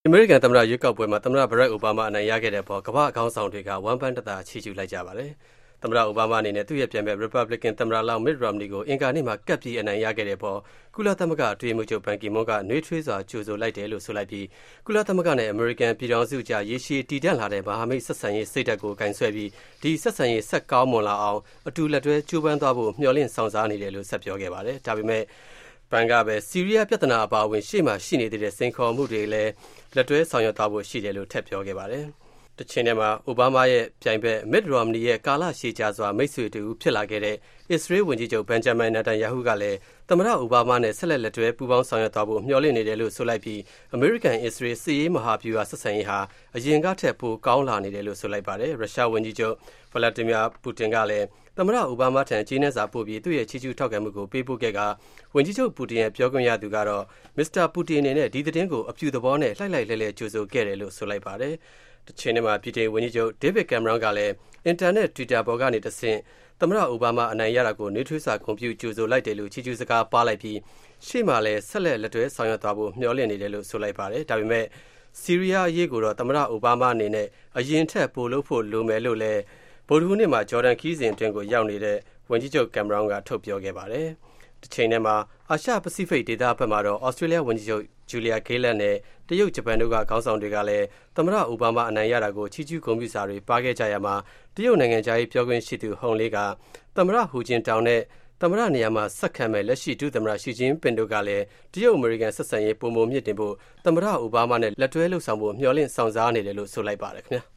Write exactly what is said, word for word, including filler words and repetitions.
အမေရိကန်သမ္မတရွေးကောက်ပွဲမှာသမ္မတဘရက်အိုဘားမားအနိုင်ရခဲ့တဲ့အပေါ်ကမ္ဘာ့ခေါင်းဆောင်တွေကဝမ်းပန်းတသာချီးကျူးလိုက်ကြပါတယ်။သမ္မတအိုဘားမားအနေနဲ့သူ့ရဲ့ပြိုင်ဘက် Republican သမ္မတလောင်း Mitt Romney ကိုအင်္ဂါနေ့မှာကပ်ပြီးအနိုင်ရခဲ့တဲ့အပေါ်ကုလသမဂ္ဂအတွင်းရေးမှူးချုပ်ဘန်ကီမွန်းကနှွေးထွေးစွာကြိုဆိုလိုက်တယ်လို့ဆိုလိုက်ပြီးကုလသမဂ္ဂနဲ့အမေရိကန်ပြည်ထောင်စုကြားရေရှည်တည်တံ့လာတဲ့မဟာမိတ်ဆက်ဆံရေးစိတ်ဓာတ်ကိုကင်ဆယ်ပြီးဒီဆက်ဆံရေးဆက်ကောင်းမွန်လာအောင်အတူလက်တွဲကြိုးပမ်းသွားဖို့မျှော်လင့်ဆောင်စားနေတယ်လို့ဆက်ပြောခဲ့ပါတယ်။ဒါပေမဲ့ဘန်ကပဲဆီးရီးယားပြဿနာအပါအဝင်ရှေ့မှာရှိနေသေးတဲ့စိန်ခေါ်မှုတွေလည်းလက်တွဲဆောင်ရွက်သွားဖို့ရှိတယ်လို့ထပ်ပြောခဲ့ပါတယ်။တစ်ချိန်တည်းမှာအိုဘားမားရဲ့ပြိုင်ဘက် Mitt Romney ရဲ့ကာလရှည်ကြာစွာမိတ်ဆွေတူဖြစ်လာခဲ့တဲ့အစ္စရေးဝန်ကြီးချုပ် Benjamin Netanyahu ကလည်းသမ္မတအိုဘားမားနဲ့ဆက်လက်လက်တွဲပူးပေါင်းဆောင်ရွက်သွားဖို့မျှော်လင့်နေတယ်လို့ဆိုလိုက်ပြီးအမေရိကန်-အစ္စရေးစစ်ရေးမဟာဗျူဟာဆက်ဆံရေးဟာအရင်ကထက်ပိုကောင်းလာနေတယ်လို့ဆိုလိုက်ပါတယ်။ရုရှားဝန်ကြီးချုပ် Vladimir Putin ကလည်းသမ္မတအိုဘားမားထံကြေးနန်းစာပို့ပြီးသူ့ရဲ့ချီးကျူးထောက်ခံမှုကိုပေးပို့ခဲ့ကဝန်ကြီးချုပ်ပူတင်ရဲ့ပြောခွင့်ရသူကတော့မစ္စတာပူတင်အနေနဲ့ဒီသတင်းကိုအပြုသဘောနဲ့လှိုက်လှိုက်လှဲလှဲကြိုဆိုခဲ့တယ်လို့ဆိုလိုက်ပါတယ်။တစ်ချိန်တည်းမှာပြည်ထောင်ဝန်ကြီးချုပ် David Cameron ကလည်းအင်တာနက် Twitter ပေါ်ကနေတဆင့်သမ္မတအိုဘားမားအနိုင်ရတာကိုနှွေးထွေးစွာဂုဏ်ပြုကြိုဆိုလိုက်တယ်လို့ချီးကျူးစကားပါလိုက်ပြီးရှေ့မှာလည်းဆက်လက်လက်တွဲဆောင်ရွက်သွားဖို့မျှော်လင့်နေတယ်လို့ဆိုလိုက်ပါတယ်။ဒါပေမဲ့ဆီးရီးယားအရေးကိုတော့သမ္မတအိုဘားမားအနေနဲ့အရင်ထက်ပိုလုပ်ဖို့လိုမယ်လို့လည်းဗုဒ္ဓဟူးနေ့မှာဂျော်ဒန်ခီးစဉ်အတွင်းကိုရောက်နေတဲ့ဝန်ကြီးချုပ်ကင်မရွန်းကထုတ်ပြောခဲ့ပါတယ်။တစ်ချိန်တည်းမှာအာရှပစိဖိတ်ဒေသဘက်မှာတော့ဩစတြေးလျဝန်ကြီးချုပ်ဂျူလီယာဂေးလတ်နဲ့တရုတ်ဂျပန်တို့ကခေါင်းဆောင်တွေကလည်းသမ္မတအိုဘားမားအနိုင်ရတာကိုချီးကျူးဂုဏ်ပြုစာတွေပါခဲ့ကြရမှာတရုတ်နိုင်ငံသားရေးပြောခွင့်ရှိသူဟုန်လေးကသမ္မတဟူဂျင်တောင်နဲ့သမ္မတနေရာမှာဆက်ခံမဲ့လက်ရှိဒုသမ္မတရှီကျင်းပင်တို့ကလည်းတရုတ်အမေရိကန်ဆက်ဆံရေးပုံမမြင့်တင်ဖို့သမ္မတအိုဘားမားနဲ့လက်တွဲလှုပ်ဆောင်ဖို့မျှော်လင့်ဆောင်စားနေတယ်လို့ဆိုလိုက်ပါတယ်ခင်ဗျာ။